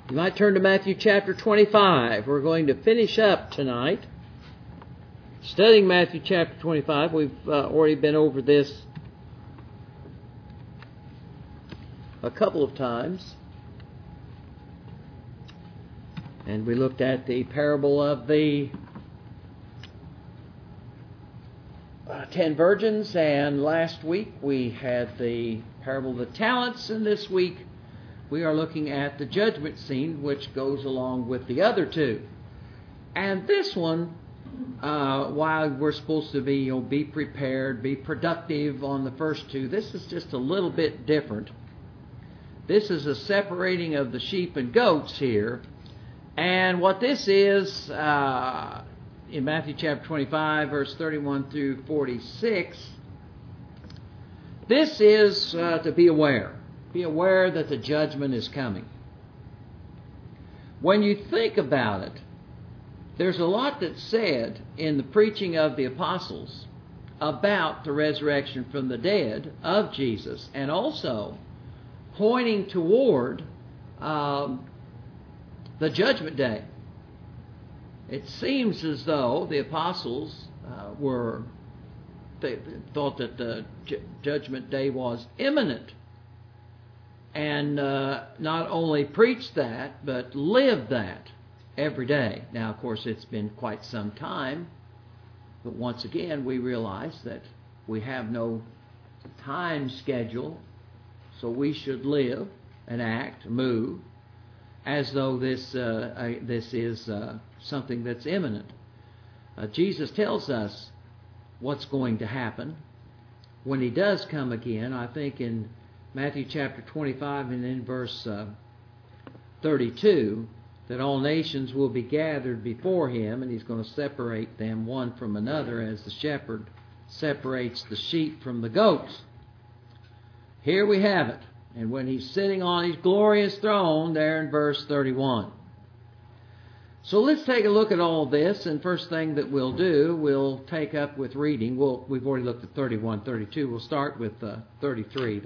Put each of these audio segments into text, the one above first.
You might turn to Matthew chapter 25. We're going to finish up tonight studying Matthew chapter 25. We've already been over this a couple of times. And we looked at the parable of the 10 virgins, and last week we had the parable of the talents, and this week we are looking at the judgment scene, which goes along with the other two. And this one, while we're supposed to be prepared, be productive on the first two, this is just a little bit different. This is a separating of the sheep and goats here. And what this is, in Matthew chapter 25, verse 31 through 46, this is to be aware. Be aware that the judgment is coming. When you think about it, there's a lot that's said in the preaching of the apostles about the resurrection from the dead of Jesus, and also pointing toward the judgment day. It seems as though the apostles they thought that the judgment day was imminent, and not only preached that, but lived that every day. Now, of course, it's been quite some time, but once again, we realize that we have no time schedule, so we should live and act, move, as though this is something that's imminent. Jesus tells us what's going to happen when He does come again. I think in Matthew chapter 25 and in verse 32, that all nations will be gathered before Him, and He's going to separate them one from another as the shepherd separates the sheep from the goats. Here we have it. And when He's sitting on His glorious throne, there in verse 31. So let's take a look at all this, and first thing that we'll do, we'll take up with reading. We've already looked at 31, 32. We'll start with 33,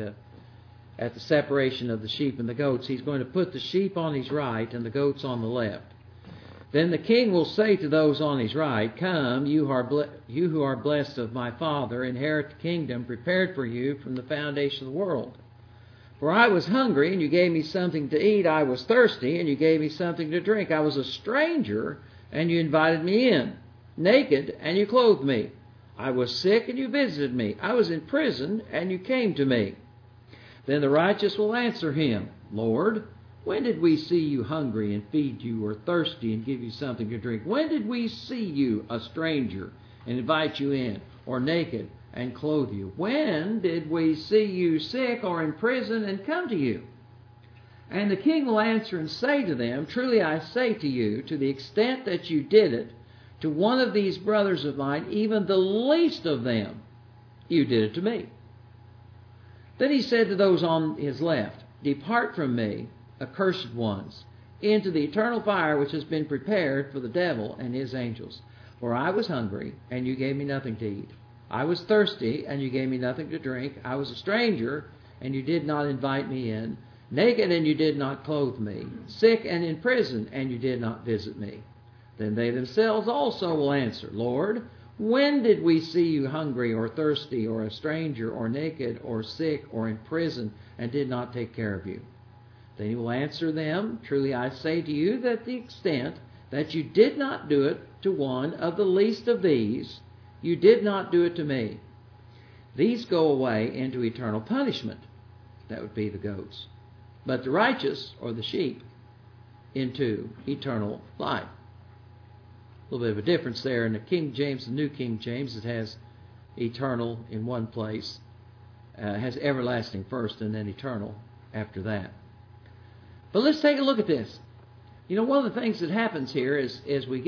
at the separation of the sheep and the goats. He's going to put the sheep on His right and the goats on the left. Then the King will say to those on His right, "Come, you who are blessed of my Father, inherit the kingdom prepared for you from the foundation of the world. For I was hungry, and you gave me something to eat. I was thirsty, and you gave me something to drink. I was a stranger, and you invited me in. Naked, and you clothed me. I was sick, and you visited me. I was in prison, and you came to me." Then the righteous will answer Him, "Lord, when did we see you hungry and feed you, or thirsty and give you something to drink? When did we see you a stranger and invite you in, or naked and clothe you? When did we see you sick or in prison and come to you?" And the King will answer and say to them, "Truly I say to you, to the extent that you did it to one of these brothers of mine, even the least of them, you did it to me." Then He said to those on His left, "Depart from me, accursed ones, into the eternal fire which has been prepared for the devil and his angels. For I was hungry, and you gave me nothing to eat. I was thirsty, and you gave me nothing to drink. I was a stranger, and you did not invite me in. Naked, and you did not clothe me. Sick and in prison, and you did not visit me." Then they themselves also will answer, "Lord, when did we see you hungry or thirsty or a stranger or naked or sick or in prison and did not take care of you?" Then He will answer them, "Truly I say to you that the extent that you did not do it to one of the least of these, you did not do it to me. These go away into eternal punishment." That would be the goats. "But the righteous," or the sheep, into eternal life. A little bit of a difference there. In the King James, the New King James, it has eternal in one place. Has everlasting first and then eternal after that. But let's take a look at this. One of the things that happens here is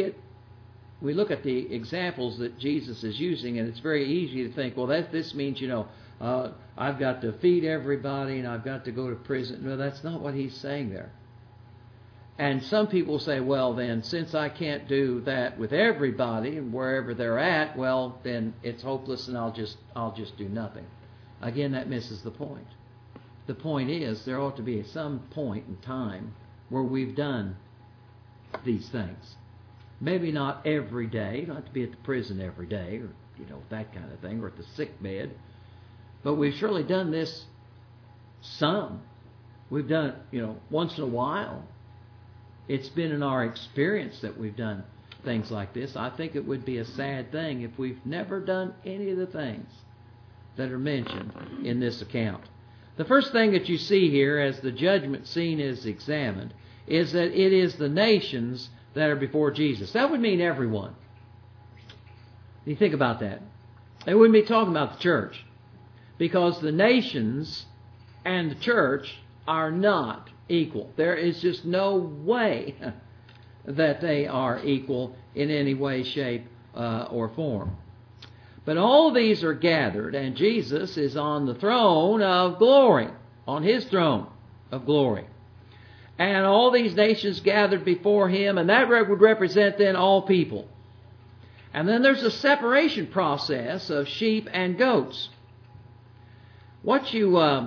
we look at the examples that Jesus is using, and it's very easy to think, well, this means, I've got to feed everybody and I've got to go to prison. No, that's not what He's saying there. And some people say, well, then, since I can't do that with everybody and wherever they're at, well, then it's hopeless and I'll just do nothing. Again, that misses the point. The point is there ought to be some point in time where we've done these things. Maybe not every day, not to be at the prison every day, or that kind of thing, or at the sick bed. But we've surely done this some. We've done it, once in a while. It's been in our experience that we've done things like this. I think it would be a sad thing if we've never done any of the things that are mentioned in this account. The first thing that you see here as the judgment scene is examined is that it is the nations that are before Jesus. That would mean everyone. You think about that. They wouldn't be talking about the church, because the nations and the church are not equal. There is just no way that they are equal in any way, shape, or form. But all of these are gathered, and Jesus is on the throne of glory, on His throne of glory. And all these nations gathered before Him, and that would represent then all people. And then there's a separation process of sheep and goats. What you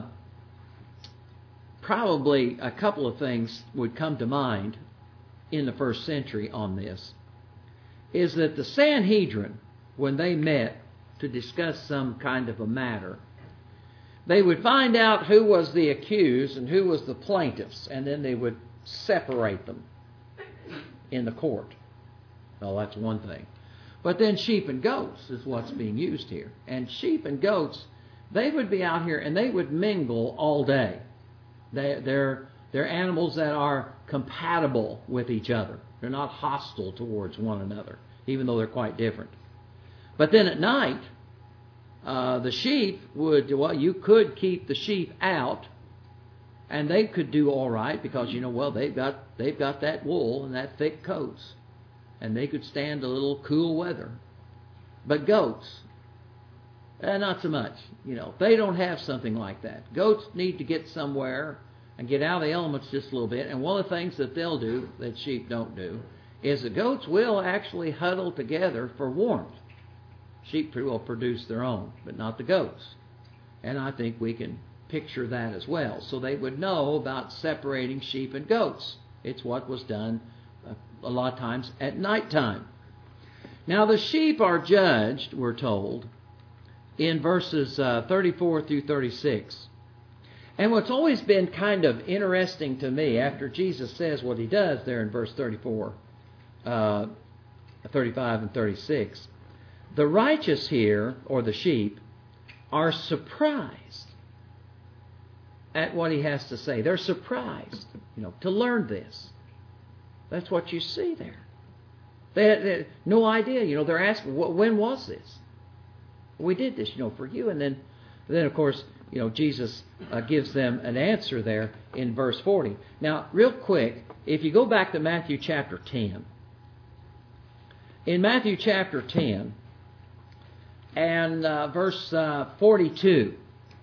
probably a couple of things would come to mind in the first century on this, is that the Sanhedrin, when they met to discuss some kind of a matter, they would find out who was the accused and who was the plaintiffs, and then they would separate them in the court. Well, that's one thing. But then sheep and goats is what's being used here. And sheep and goats, they would be out here and they would mingle all day. They're animals that are compatible with each other. They're not hostile towards one another, even though they're quite different. But then at night, the sheep you could keep the sheep out, and they could do all right because they've got that wool and that thick coats, and they could stand a little cool weather. But goats, not so much. They don't have something like that. Goats need to get somewhere and get out of the elements just a little bit. And one of the things that they'll do that sheep don't do is the goats will actually huddle together for warmth. Sheep will produce their own, but not the goats. And I think we can picture that as well. So they would know about separating sheep and goats. It's what was done a lot of times at nighttime. Now the sheep are judged, we're told, in verses 34 through 36. And what's always been kind of interesting to me after Jesus says what He does there in verse 34, 35 and 36, the righteous here, or the sheep, are surprised at what He has to say. They're surprised, to learn this. That's what you see there. They had no idea. They're asking, when was this? We did this, for you. And then of course, Jesus gives them an answer there in verse 40. Now, real quick, if you go back to Matthew chapter 10. In Matthew chapter 10 and verse 42.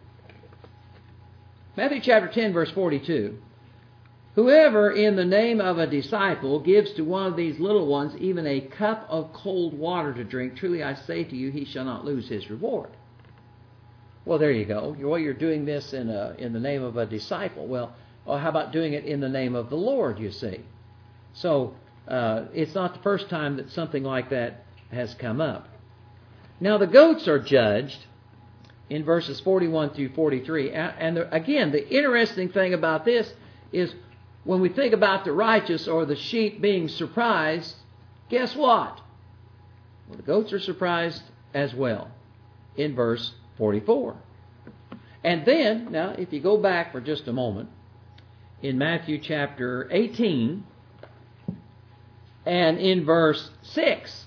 Matthew chapter 10, verse 42. Whoever in the name of a disciple gives to one of these little ones even a cup of cold water to drink, truly I say to you, he shall not lose his reward. Well, there you go. You're doing this in the name of a disciple. Well, how about doing it in the name of the Lord, you see? So it's not the first time that something like that has come up. Now, the goats are judged in verses 41 through 43. And again, the interesting thing about this is when we think about the righteous or the sheep being surprised, guess what? Well, the goats are surprised as well in verse 44. And then, now, if you go back for just a moment, in Matthew chapter 18 and in verse 6,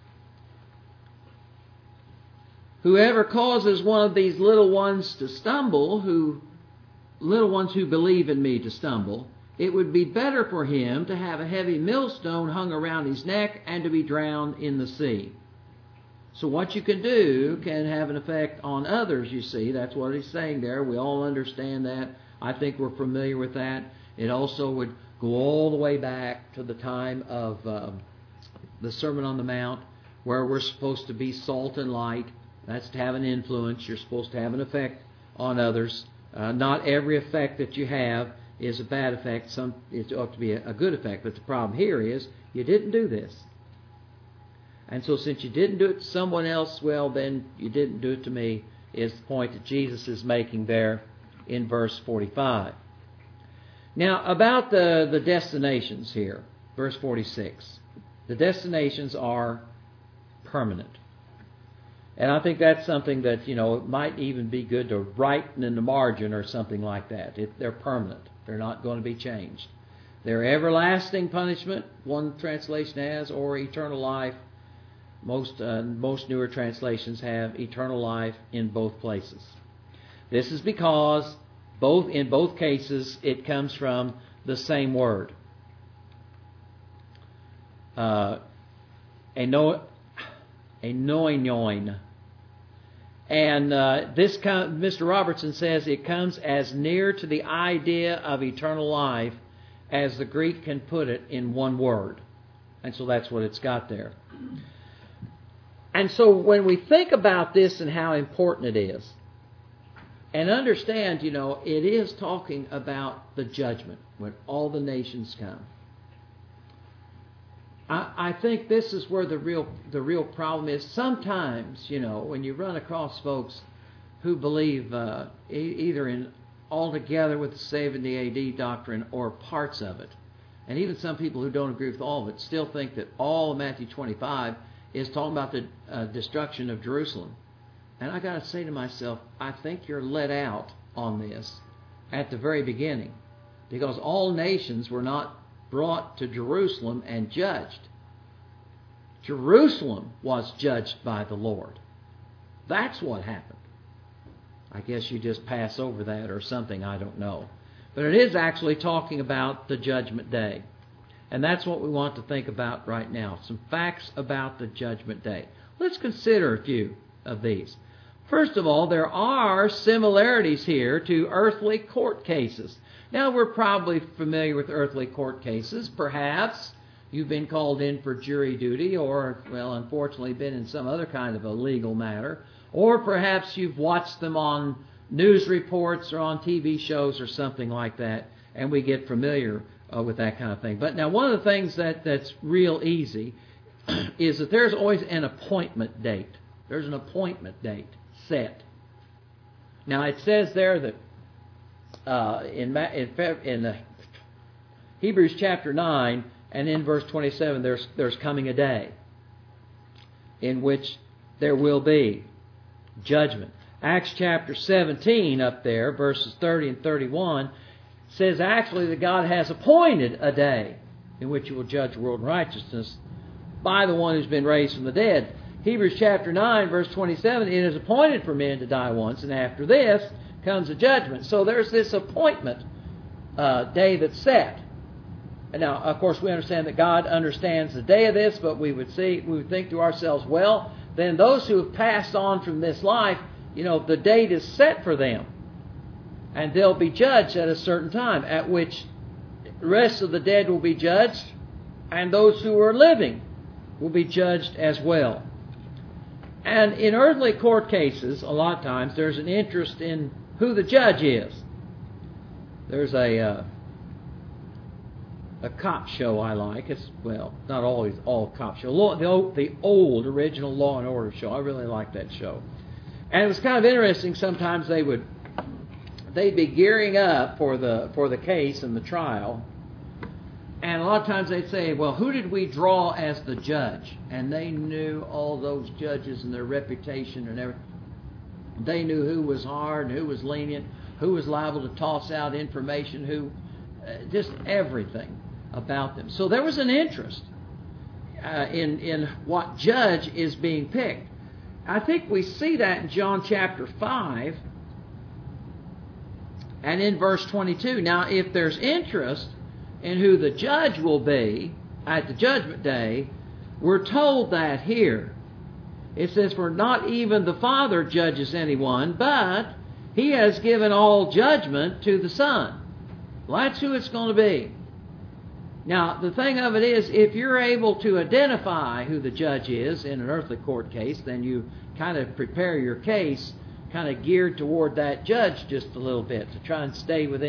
whoever causes one of these little ones to stumble, little ones who believe in me to stumble, it would be better for him to have a heavy millstone hung around his neck and to be drowned in the sea. So what you can do can have an effect on others, you see. That's what he's saying there. We all understand that. I think we're familiar with that. It also would go all the way back to the time of the Sermon on the Mount, where we're supposed to be salt and light. That's to have an influence. You're supposed to have an effect on others. Not every effect that you have is a bad effect. It ought to be a good effect. But the problem here is you didn't do this. And so since you didn't do it to someone else, well, then you didn't do it to me, is the point that Jesus is making there in verse 45. Now, about the destinations here, verse 46. The destinations are permanent. And I think that's something that, it might even be good to write in the margin or something like that. They're permanent. They're not going to be changed. They're everlasting punishment, one translation has, or eternal life. Most newer translations have eternal life in both places. This is because in both cases it comes from the same word. Enoinoin. And Mr. Robertson says it comes as near to the idea of eternal life as the Greek can put it in one word. And so that's what it's got there. And so when we think about this and how important it is, and understand, it is talking about the judgment when all the nations come. I think this is where the real problem is. Sometimes, when you run across folks who believe either in altogether with the 70 AD doctrine or parts of it, and even some people who don't agree with all of it still think that all of Matthew 25 is talking about the destruction of Jerusalem. And I got to say to myself, I think you're let out on this at the very beginning, because all nations were not brought to Jerusalem and judged. Jerusalem was judged by the Lord. That's what happened. I guess you just pass over that or something, I don't know. But it is actually talking about the judgment day. And that's what we want to think about right now. Some facts about the judgment day. Let's consider a few of these. First of all, there are similarities here to earthly court cases. Now, we're probably familiar with earthly court cases. Perhaps you've been called in for jury duty or, unfortunately been in some other kind of a legal matter. Or perhaps you've watched them on news reports or on TV shows or something like that, and we get familiar with that kind of thing. But now one of the things that's real easy is that there's always an appointment date. There's an appointment date set. Now it says there that in Hebrews chapter 9 and in verse 27 there's coming a day in which there will be judgment. Acts chapter 17 up there, verses 30 and 31, says actually that God has appointed a day in which He will judge the world in righteousness by the one who's been raised from the dead. Hebrews chapter 9, verse 27, it is appointed for men to die once, and after this comes a judgment. So there's this appointment day that's set. And now, of course, we understand that God understands the day of this, but we would think to ourselves, well, then those who have passed on from this life, the date is set for them. And they'll be judged at a certain time, at which the rest of the dead will be judged, and those who are living will be judged as well. And in earthly court cases, a lot of times, there's an interest in who the judge is. There's a cop show I like. It's, not always all cop show. The old original Law and Order show. I really like that show. And it was kind of interesting. Sometimes they'd be gearing up for the case and the trial. And a lot of times they'd say, well, who did we draw as the judge? And they knew all those judges and their reputation and everything. They knew who was hard and who was lenient, who was liable to toss out information, just everything about them. So there was an interest in what judge is being picked. I think we see that in John chapter 5 and in verse 22. Now, if there's interest in who the judge will be at the judgment day, we're told that here. It says, for not even the Father judges anyone, but He has given all judgment to the Son. Well, that's who it's going to be. Now, the thing of it is, if you're able to identify who the judge is in an earthly court case, then you kind of prepare your case kind of geared toward that judge just a little bit to try and stay within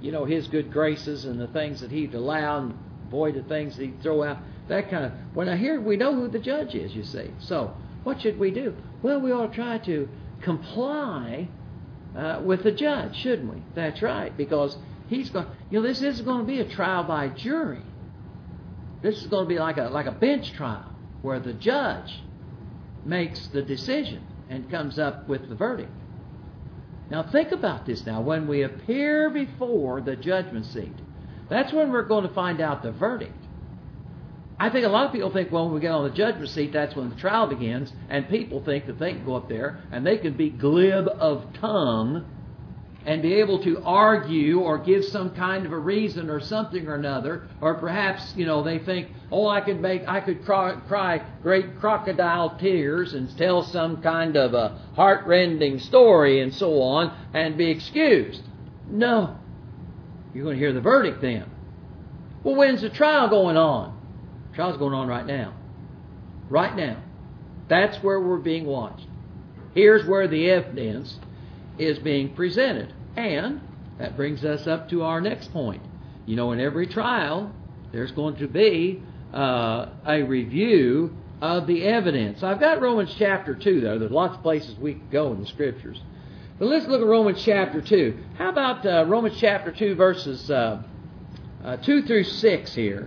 His good graces and the things that He'd allow and avoid the things that He'd throw out. That kind of... we know who the judge is, you see. So, what should we do? Well, we ought to try to comply with the judge, shouldn't we? That's right, because he's going... this isn't going to be a trial by jury. This is going to be like a bench trial, where the judge makes the decision and comes up with the verdict. Now think about this now. When we appear before the judgment seat, that's when we're going to find out the verdict. I think a lot of people think, well, when we get on the judgment seat, that's when the trial begins, and people think that they can go up there and they can be glib of tongue and be able to argue or give some kind of a reason or something or another, or perhaps, they think, I could cry great crocodile tears and tell some kind of a heart-rending story and so on and be excused. No. You're going to hear the verdict then. Well, when's the trial going on? The trial's going on right now. Right now. That's where we're being watched. Here's where the evidence is being presented. And that brings us up to our next point. In every trial, there's going to be a review of the evidence. I've got Romans chapter 2 there. There's lots of places we can go in the Scriptures. But let's look at Romans chapter 2. How about Romans chapter 2 verses 2 through 6 here?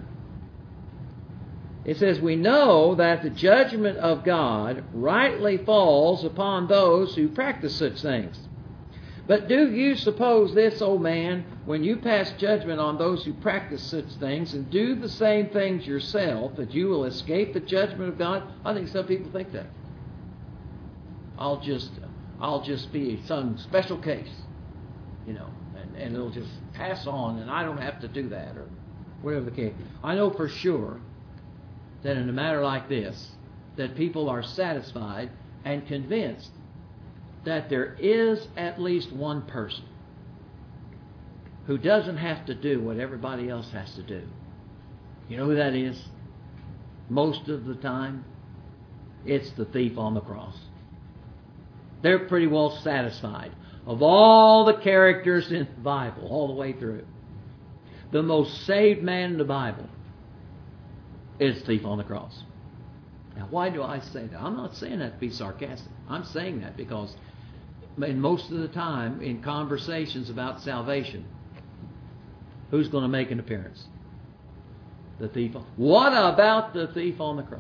It says, we know that the judgment of God rightly falls upon those who practice such things. But do you suppose this, O man, when you pass judgment on those who practice such things and do the same things yourself, that you will escape the judgment of God? I think some people think that. I'll just be some special case, and it'll just pass on, and I don't have to do that, or whatever the case. I know for sure that in a matter like this, that people are satisfied and convinced that there is at least one person who doesn't have to do what everybody else has to do. You know who that is? Most of the time, it's the thief on the cross. They're pretty well satisfied. Of all the characters in the Bible, all the way through, the most saved man in the Bible is the thief on the cross. Now, why do I say that? I'm not saying that to be sarcastic. I'm saying that because most of the time in conversations about salvation, who's going to make an appearance? The thief. What about the thief on the cross?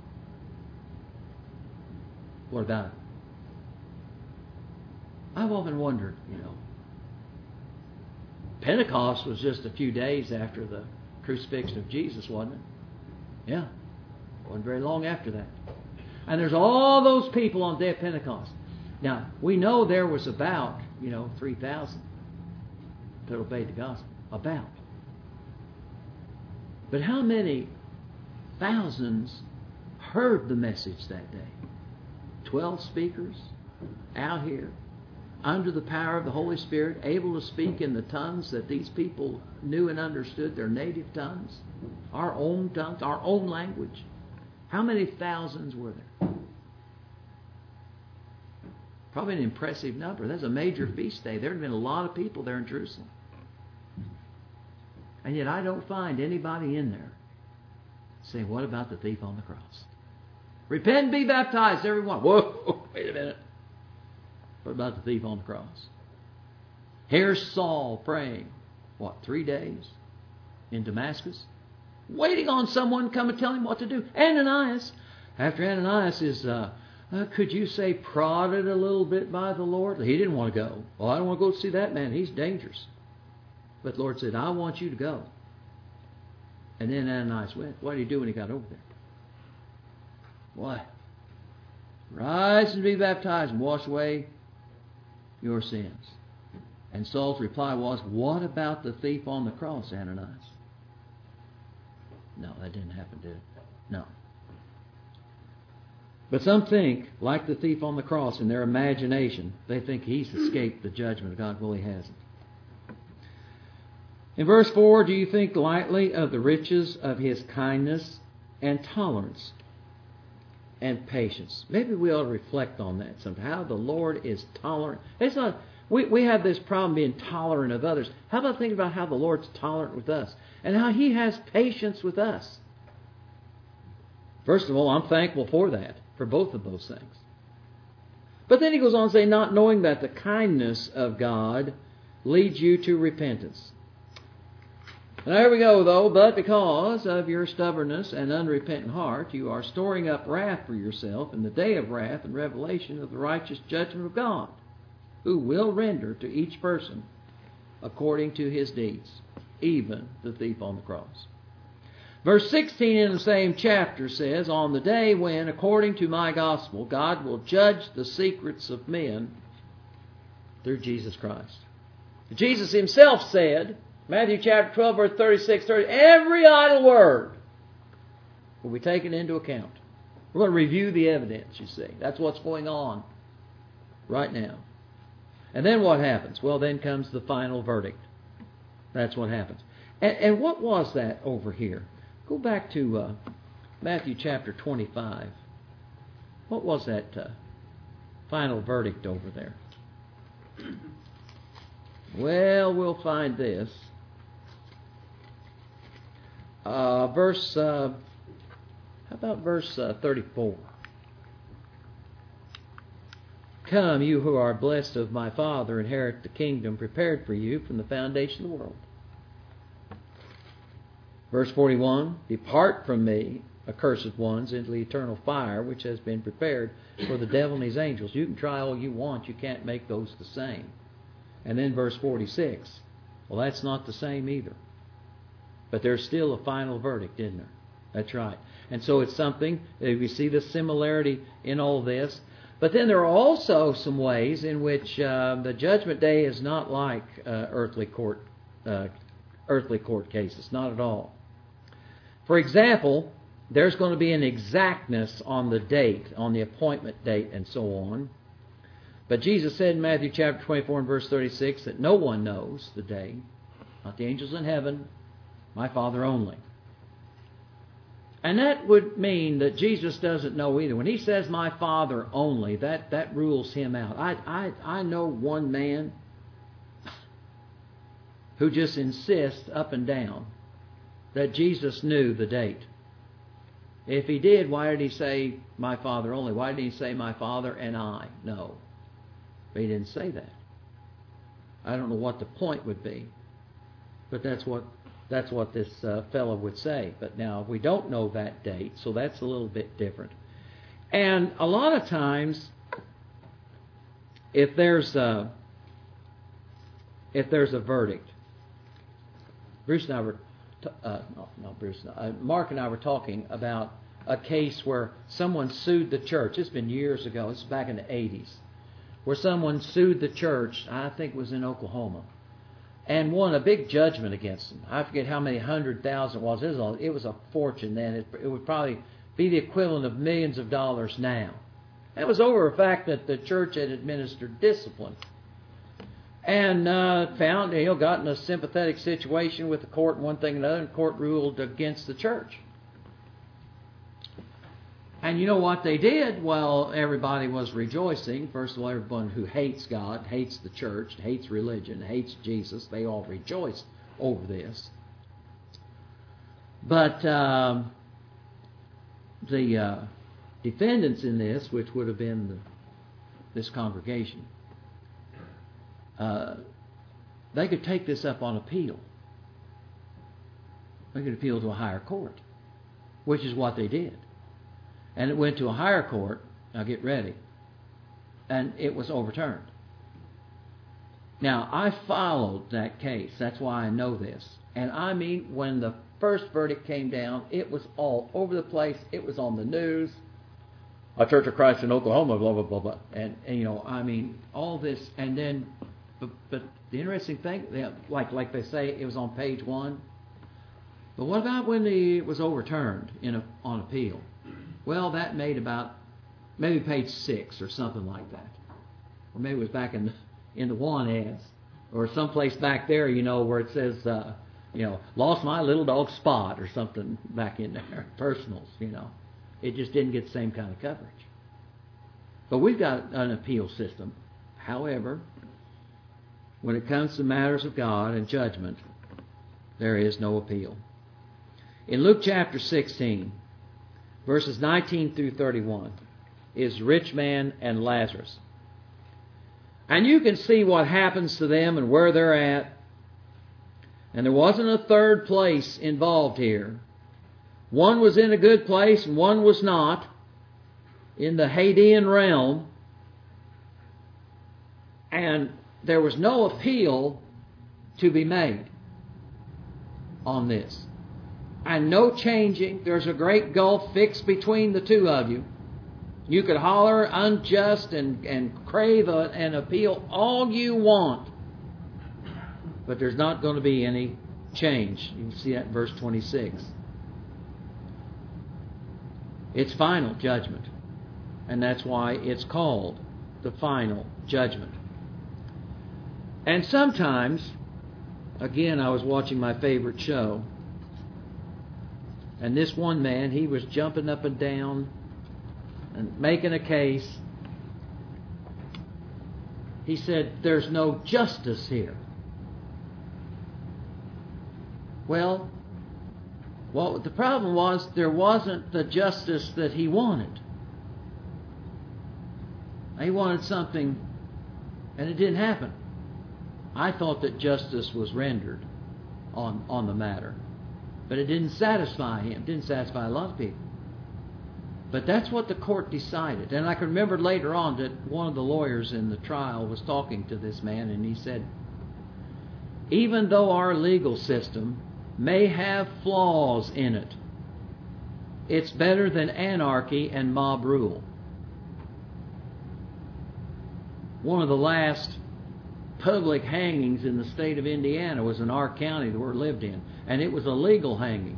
What about it? I've often wondered, Pentecost was just a few days after the crucifixion of Jesus, wasn't it? Yeah. Wasn't very long after that. And there's all those people on the day of Pentecost. Now, we know there was about, 3,000 that obeyed the gospel. About. But how many thousands heard the message that day? 12 speakers out here under the power of the Holy Spirit, able to speak in the tongues that these people knew and understood, their native tongues, our own tongues, our own language. How many thousands were there? Probably an impressive number. That's a major feast day. There had been a lot of people there in Jerusalem. And yet I don't find anybody in there saying, what about the thief on the cross? Repent and be baptized, everyone. Whoa, wait a minute. What about the thief on the cross? Here's Saul praying, 3 days in Damascus? Waiting on someone to come and tell him what to do. Ananias, after Ananias is, could you say, prodded a little bit by the Lord? He didn't want to go. Well, I don't want to go see that man. He's dangerous. But the Lord said, I want you to go. And then Ananias went. What did he do when he got over there? What? Rise and be baptized and wash away your sins. And Saul's reply was, what about the thief on the cross, Ananias? No, that didn't happen, did it? No. But some think, like the thief on the cross, in their imagination, they think he's escaped the judgment of God. Well, he hasn't. In verse 4, do you think lightly of the riches of his kindness and tolerance and patience? Maybe we ought to reflect on that sometime. How the Lord is tolerant. It's not, We have this problem being tolerant of others. How about thinking about how the Lord's tolerant with us and how He has patience with us? First of all, I'm thankful for that, for both of those things. But then He goes on to say, not knowing that the kindness of God leads you to repentance. And there we go, though. But because of your stubbornness and unrepentant heart, you are storing up wrath for yourself in the day of wrath and revelation of the righteous judgment of God, who will render to each person according to his deeds, even the thief on the cross. Verse 16 in the same chapter says, on the day when, according to my gospel, God will judge the secrets of men through Jesus Christ. Jesus Himself said, Matthew chapter 12, verse 36, 30, every idle word will be taken into account. We're going to review the evidence, you see. That's what's going on right now. And then what happens? Well, then comes the final verdict. That's what happens. And what was that over here? Go back to Matthew chapter 25. What was that final verdict over there? Well, we'll find this. How about verse 34? Come, you who are blessed of my Father, inherit the kingdom prepared for you from the foundation of the world. Verse 41, depart from me, accursed ones, into the eternal fire, which has been prepared for the devil and his angels. You can try all you want, you can't make those the same. And then verse 46, well, that's not the same either. But there's still a final verdict, isn't there? That's right. And so it's something, we see the similarity in all this. But then there are also some ways in which the judgment day is not like earthly court cases, not at all. For example, there's going to be an exactness on the date, on the appointment date, and so on. But Jesus said in Matthew chapter 24 and verse 36 that no one knows the day, not the angels in heaven, my Father only. And that would mean that Jesus doesn't know either. When He says my Father only, that rules Him out. I know one man who just insists up and down that Jesus knew the date. If He did, why did He say my Father only? Why did He say my Father and I? No. But He didn't say that. I don't know what the point would be, but that's what this fellow would say. But now we don't know that date, so that's a little bit different. And a lot of times, if there's a verdict, Mark and I were talking about a case where someone sued the church. It's been years ago. It's back in the 80s, where someone sued the church. I think it was in Oklahoma, and won a big judgment against them. I forget how many 100,000 it was. It was a fortune then. It would probably be the equivalent of millions of dollars now. It was over the fact that the church had administered discipline. And found, got in a sympathetic situation with the court and one thing and another, and the court ruled against the church. And you know what they did? Well, everybody was rejoicing. First of all, everyone who hates God, hates the church, hates religion, hates Jesus, they all rejoiced over this. But the defendants in this, which would have been this congregation, they could take this up on appeal. They could appeal to a higher court, which is what they did. And it went to a higher court. Now get ready. And it was overturned. Now, I followed that case. That's why I know this. And I mean, when the first verdict came down, it was all over the place. It was on the news. A Church of Christ in Oklahoma, blah, blah, blah, blah. And all this. And then, but the interesting thing, like they say, it was on page 1. But what about when it was overturned on appeal? Well, that made about maybe page 6 or something like that. Or maybe it was back in the one ads. Or someplace back there, where it says, lost my little dog Spot or something back in there. Personals, It just didn't get the same kind of coverage. But we've got an appeal system. However, when it comes to matters of God and judgment, there is no appeal. In Luke chapter 16, verses 19 through 31, is rich man and Lazarus. And you can see what happens to them and where they're at. And there wasn't a third place involved here. One was in a good place and one was not, in the Hadean realm. And there was no appeal to be made on this. And no changing. There's a great gulf fixed between the two of you. You could holler unjust and crave an appeal all you want. But there's not going to be any change. You can see that in verse 26. It's final judgment. And that's why it's called the final judgment. And sometimes, again, I was watching my favorite show, and this one man, he was jumping up and down and making a case. He said, there's no justice here. Well, the problem was there wasn't the justice that he wanted. He wanted something, and it didn't happen. I thought that justice was rendered on the matter. But it didn't satisfy him. It didn't satisfy a lot of people. But that's what the court decided. And I can remember later on that one of the lawyers in the trial was talking to this man, and he said, even though our legal system may have flaws in it, it's better than anarchy and mob rule. One of the last public hangings in the state of Indiana was in our county that we lived in, and it was a legal hanging.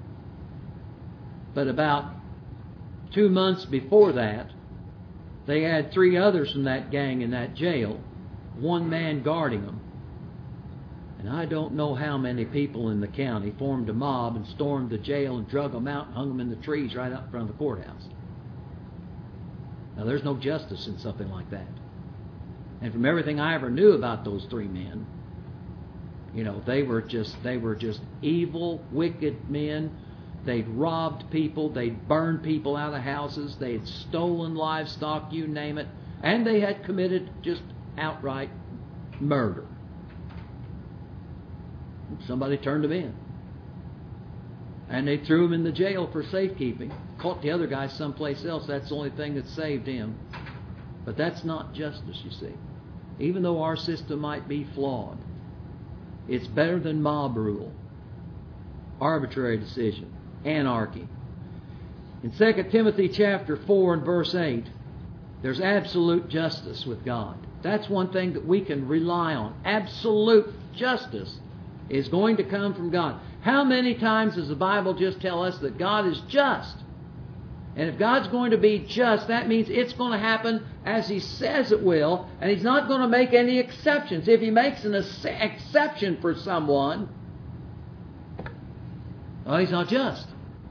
But about 2 months before that, they had 3 others from that gang in that jail, one man guarding them. And I don't know how many people in the county formed a mob and stormed the jail and drug them out and hung them in the trees right out in front of the courthouse. Now there's no justice in something like that. And from everything I ever knew about those 3 men, they were just evil, wicked men. They'd robbed people, they'd burned people out of houses, they had stolen livestock, you name it, and they had committed just outright murder. Somebody turned them in. And they threw him in the jail for safekeeping. Caught the other guy someplace else. That's the only thing that saved him. But that's not justice, you see. Even though our system might be flawed, it's better than mob rule, arbitrary decision, anarchy. In 2 Timothy chapter 4 and verse 8, there's absolute justice with God. That's one thing that we can rely on. Absolute justice is going to come from God. How many times does the Bible just tell us that God is just? And if God's going to be just, that means it's going to happen as He says it will, and He's not going to make any exceptions. If He makes an exception for someone, well, He's not just.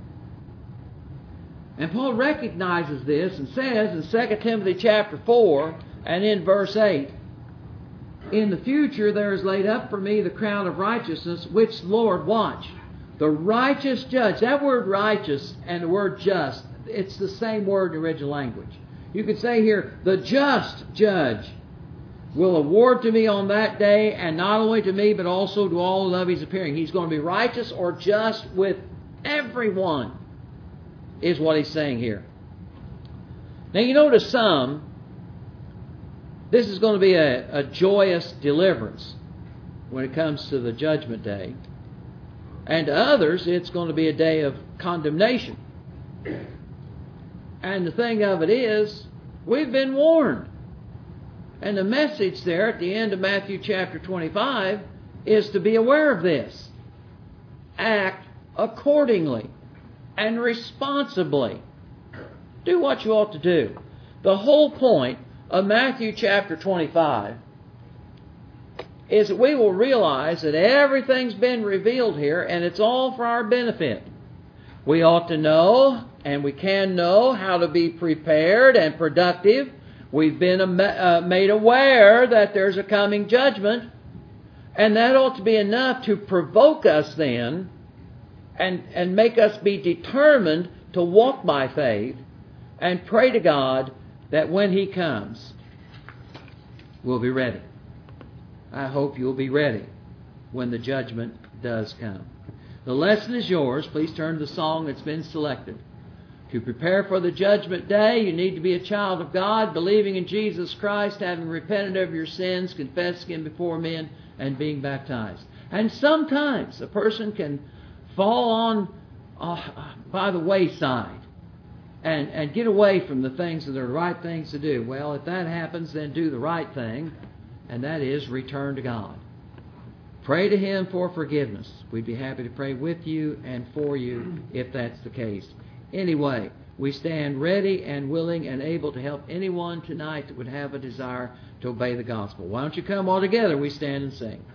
And Paul recognizes this and says in 2 Timothy chapter 4 and in verse 8, in the future there is laid up for me the crown of righteousness, which, Lord, watch, the righteous judge. That word righteous and the word just, it's the same word in the original language. You could say here, the just judge will award to me on that day, and not only to me, but also to all who love His appearing. He's going to be righteous or just with everyone, is what he's saying here. Now, to some, this is going to be a joyous deliverance when it comes to the judgment day. And to others, it's going to be a day of condemnation. And the thing of it is, we've been warned. And the message there at the end of Matthew chapter 25 is to be aware of this. Act accordingly and responsibly. Do what you ought to do. The whole point of Matthew chapter 25 is that we will realize that everything's been revealed here, and it's all for our benefit. We ought to know, and we can know, how to be prepared and productive. We've been made aware that there's a coming judgment, And that ought to be enough to provoke us then and make us be determined to walk by faith and pray to God that when He comes, we'll be ready. I hope you'll be ready when the judgment does come. The lesson is yours. Please turn to the song that's been selected. To prepare for the judgment day, you need to be a child of God, believing in Jesus Christ, having repented of your sins, confessing Him before men, and being baptized. And sometimes a person can fall on by the wayside and get away from the things that are the right things to do. Well, if that happens, then do the right thing, and that is return to God. Pray to Him for forgiveness. We'd be happy to pray with you and for you if that's the case. Anyway, we stand ready and willing and able to help anyone tonight that would have a desire to obey the gospel. Why don't you come all together? We stand and sing.